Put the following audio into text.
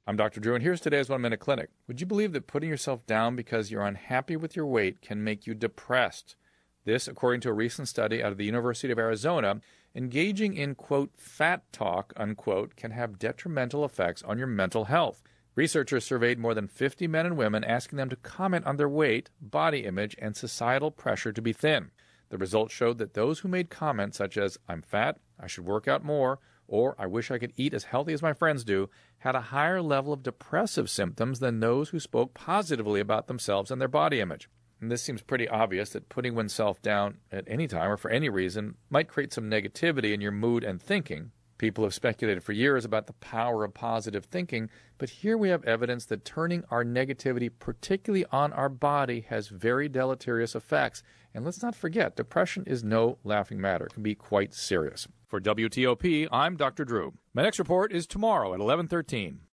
I'm Dr. Drew, and here's today's 1 Minute Clinic. Would you believe that putting yourself down because you're unhappy with your weight can make you depressed? This, according to a recent study out of the University of Arizona, engaging in, quote, fat talk, unquote, can have detrimental effects on your mental health. Researchers surveyed more than 50 men and women, asking them to comment on their weight, body image, and societal pressure to be thin. The results showed that those who made comments such as, I'm fat, I should work out more, or I wish I could eat as healthy as my friends do, had a higher level of depressive symptoms than those who spoke positively about themselves and their body image. And this seems pretty obvious that putting oneself down at any time or for any reason might create some negativity in your mood and thinking. People have speculated for years about the power of positive thinking, but here we have evidence that turning our negativity, particularly on our body, has very deleterious effects. And let's not forget, depression is no laughing matter. It can be quite serious. For WTOP, I'm Dr. Drew. My next report is tomorrow at 11:13.